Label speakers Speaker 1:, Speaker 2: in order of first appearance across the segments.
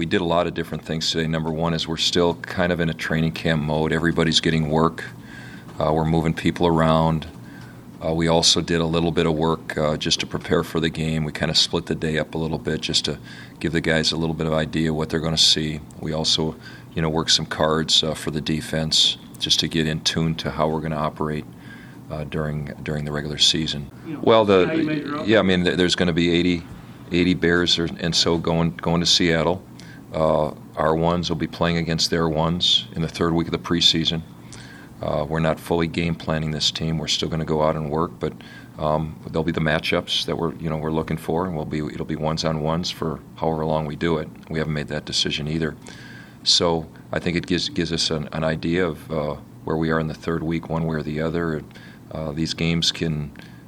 Speaker 1: we did a lot of different things today. Number one is we're still kind of in a training camp mode. Everybody's getting work. We're moving people around. We also did a little bit of work just to prepare for the game. We kind of split the day up a little bit just to give the guys a little bit of idea what they're going to see. We also, worked some cards for the defense just to get in tune to how we're going to operate during the regular season. Well, there's going to be 80 Bears and so going to Seattle. Our ones will be playing against their ones in the third week of the preseason. We're not fully game planning this team. We're still going to go out and work, but there'll be the matchups that we're looking for, and it'll be ones-on-ones for however long we do it. We haven't made that decision either. So I think it gives us an idea of where we are in the third week, one way or the other. These games can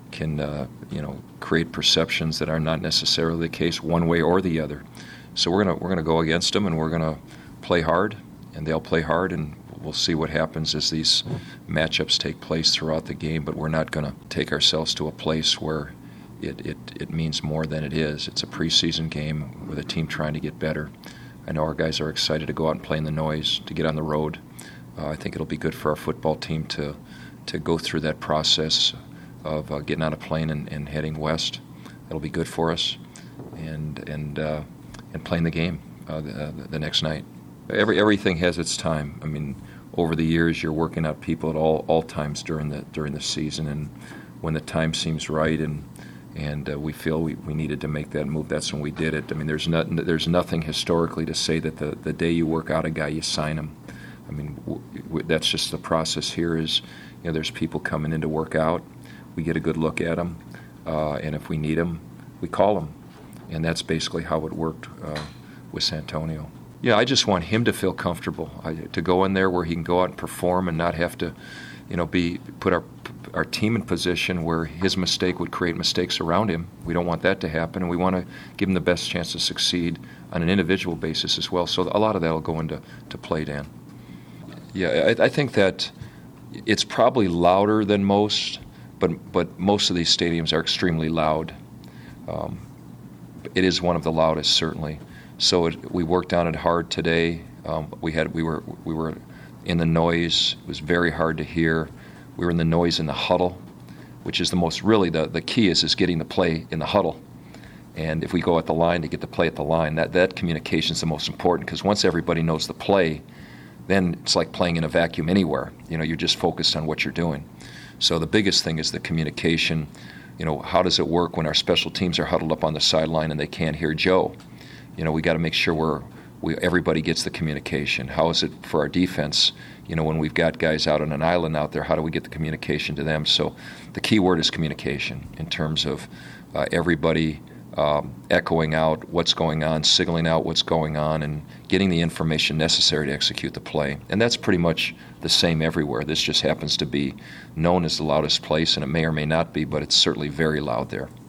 Speaker 1: create perceptions that are not necessarily the case one way or the other. So we're gonna go against them, and we're gonna play hard, and they'll play hard, and we'll see what happens as these matchups take place throughout the game. But we're not going to take ourselves to a place where it means more than it is. It's a preseason game with a team trying to get better. I know our guys are excited to go out and play in the noise, to get on the road. I think it'll be good for our football team to go through that process of getting on a plane and heading west. It'll be good for us, and playing the game the next night. Everything has its time. I mean, over the years, you're working out people at all times during the season, and when the time seems right and we feel we needed to make that move, that's when we did it. I mean, there's nothing historically to say that the day you work out a guy, you sign him. I mean, that's just the process here. Is there's people coming in to work out. We get a good look at them, and if we need them, we call them, and that's basically how it worked with Santonio. Yeah, I just want him to feel comfortable, to go in there where he can go out and perform and not have to, put our team in position where his mistake would create mistakes around him. We don't want that to happen, and we want to give him the best chance to succeed on an individual basis as well. So a lot of that will go into play, Dan. Yeah, I think that it's probably louder than most, but most of these stadiums are extremely loud. It is one of the loudest, certainly. So we worked on it hard today. We were in the noise. It was very hard to hear. We were in the noise in the huddle, which is the key is getting the play in the huddle. And if we go at the line to get the play at the line, that communication is the most important, because once everybody knows the play, then it's like playing in a vacuum anywhere. You're just focused on what you're doing. So the biggest thing is the communication. How does it work when our special teams are huddled up on the sideline and they can't hear Joe? We got to make sure everybody gets the communication. How is it for our defense? When we've got guys out on an island out there, how do we get the communication to them? So the key word is communication in terms of everybody echoing out what's going on, signaling out what's going on, and getting the information necessary to execute the play. And that's pretty much the same everywhere. This just happens to be known as the loudest place, and it may or may not be, but it's certainly very loud there.